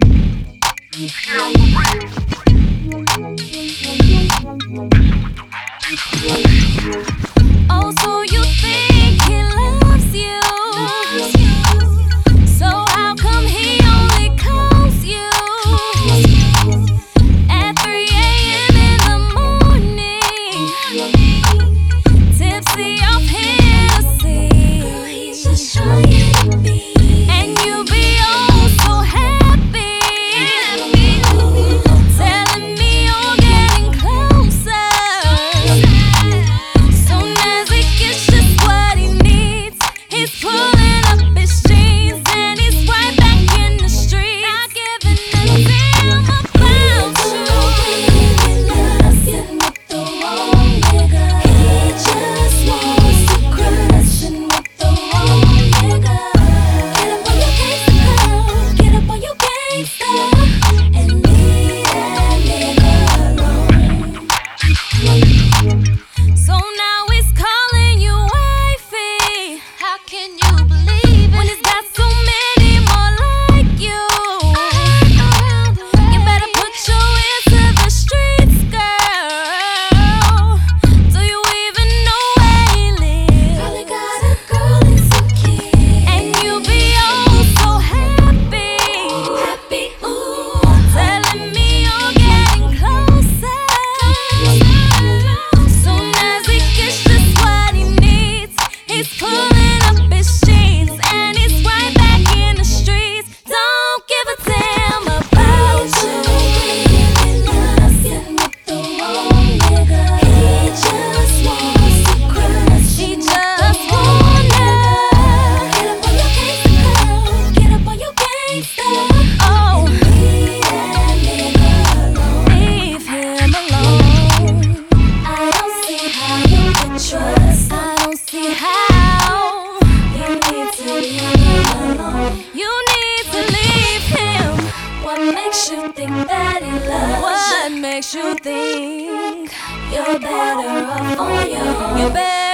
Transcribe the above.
Oh, so you think he loves you? So how come he only calls you at 3 a.m. in the morning, tipsy off Hennessy? Girl, he's just trying to be, and you be oh so happy, telling me you're getting closer. Soon as he gets just what he needs, he's pulling up his jeans and he's right back in the street. Not giving a damn about you. Loves you with the wrong nigga. He just wants to crush and with the wrong nigga. Get up on your gangsta, girl. Get up on your gangsta and leave that nigga alone. So now he's calling you wifey. How can you believe it when he's got so many more like you? You better put your ear to the streets, girl. Do you even know where he lives? Probably got a girl and some kids, and you be oh so happy, ooh, telling me you're getting closer. Soon as he gets just what he needs, he's pulling up his jeans and he's right back in the streets. Don't give a damn about you. Loves you with the wrong nigga. He just wants to crush. He just wanna get up on your gangsta, girl. Get up on your gangsta. Oh, leave that nigga alone. Leave him alone. I don't see how you can trust. I don't see how. You need to leave him alone. You need to leave him. What makes you think that he loves you? What makes you think you're better off on your own? You're better